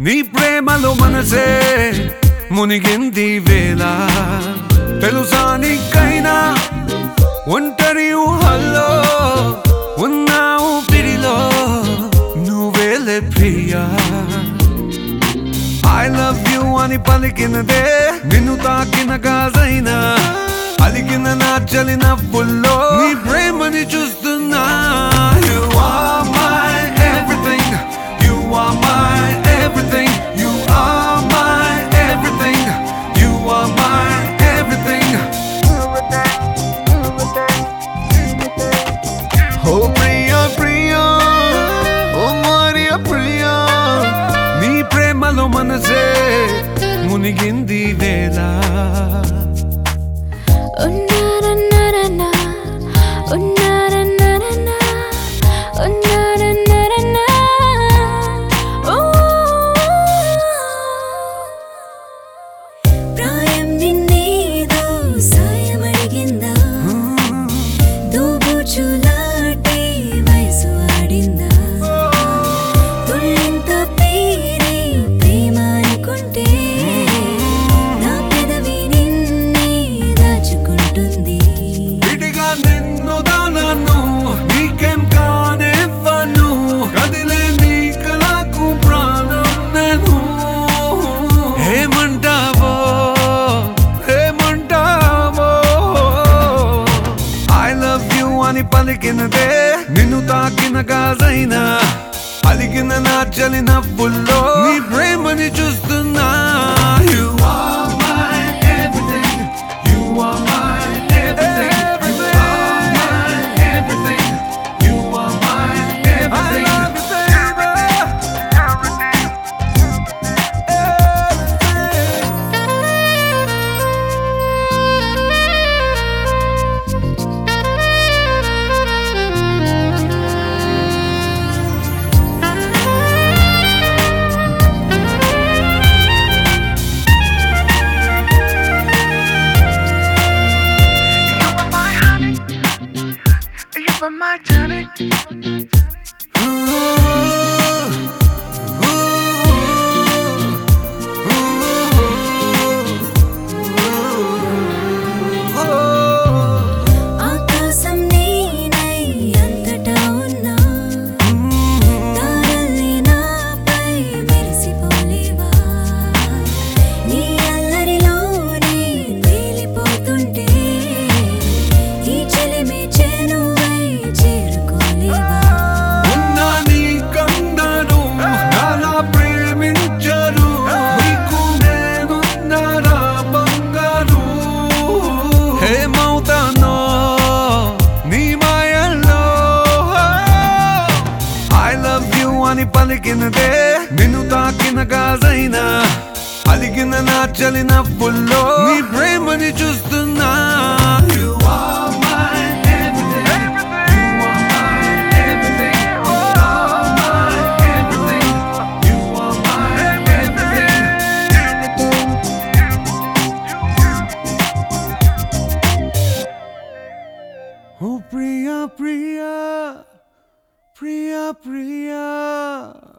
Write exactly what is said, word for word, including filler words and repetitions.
నీ ప్రేమలో మనసే మునిగింది వేళ తెలుసా నీకైనా ఒంటరి ఊహల్లో ఉన్నావు పిడిలో నువ్వేలే ప్రియా I love you అని పలికినదే నిన్ను తాకిన గాజైనా అలిగిన నా చలి నవ్వుల్లో నీ ప్రేమని చూస్తున్నా You are my everything You are my everything You are my everything You are my everything Oh Priya Priya Oh Maria Priya నీ ప్రేమలో మనసే మునిగింది వేళ పలికినదే నిన్ను తాకిన గాజైనా అలిగిన నా చలి నవ్వుల్లో నీ ప్రేమని చూస్తున్నా You are my everything You are my everything You are my everything You are my everything I love you for my journey. ఆకాశం నీనై అంతటా ఉన్నా తారల్ని నాపై మెరిసిపోలేవా నీ అల్లరిలోనే తేలిపోతుంటే ఈ చెలిమే చేను అని పలికినదే నిన్ను తాకిన గాజైనా అలిగిన నా చలి నవ్వుల్లో నీ ప్రేమని చూస్తున్నా You are my everything You are my everything You are my everything You are my everything Oh Priya Priya Priya Priya